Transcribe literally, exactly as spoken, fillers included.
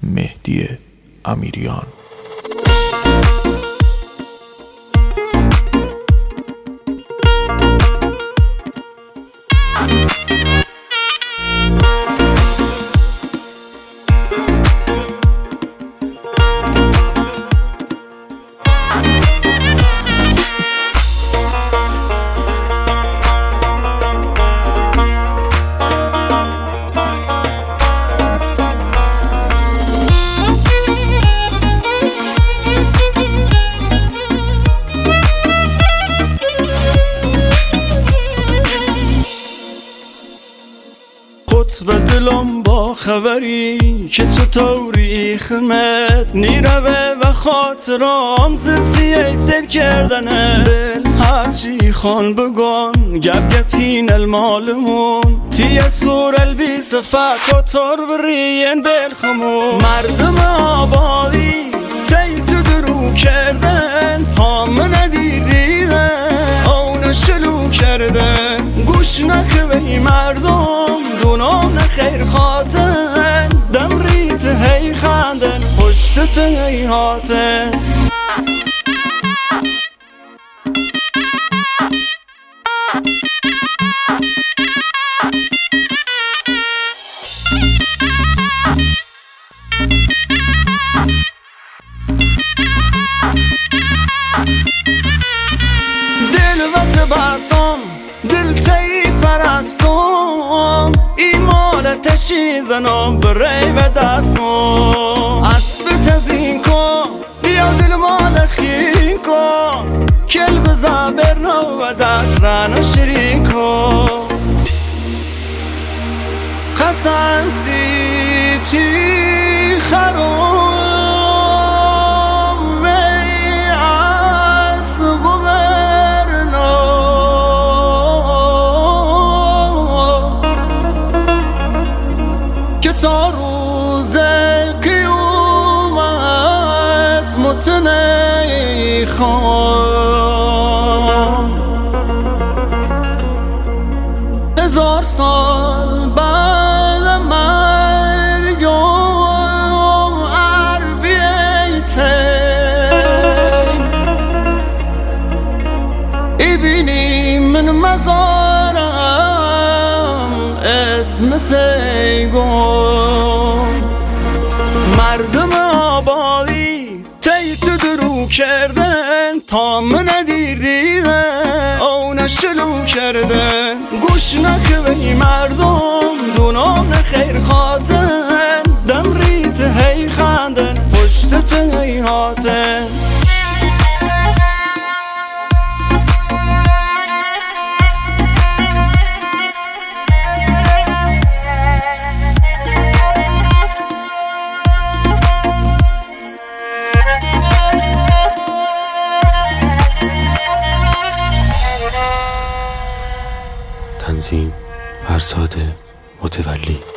مهدی امیریان. و دلم با خبری که چطوری خمت نیروه و خاطرام زرتیه سر کردنه دل هرچی خان بگن گب گپین المالمون تیه سور البیس فکاتور برین بلخمون مردم آبادی تی تو درو کردن پام ندیر دیدن اون شلو کردن گوش نکوی مردم دونام نخیر خاطن دم ریت هی خاندن پشتت هی هاتن دل وقت باسم دل تی پرستم ایمال تشی زنم بری و دستم اسب تزین کن بیا دل مال خین کن کل بزابر نو و دست رانو شرین کن قسم سی تی خروم تا روز قیامت متنی خان هزار سال بعد مرگم عربیته ای بینی من مزارم اسمت ایگون مردم آبادی تی تو درو کردن تا من ندیر دیدن اون شلو کردن گوش نکوی مردم دونام نخیر خاطن دم ریت هی خاندن پشتت هی هاتن تنظیم فرزاد متولی.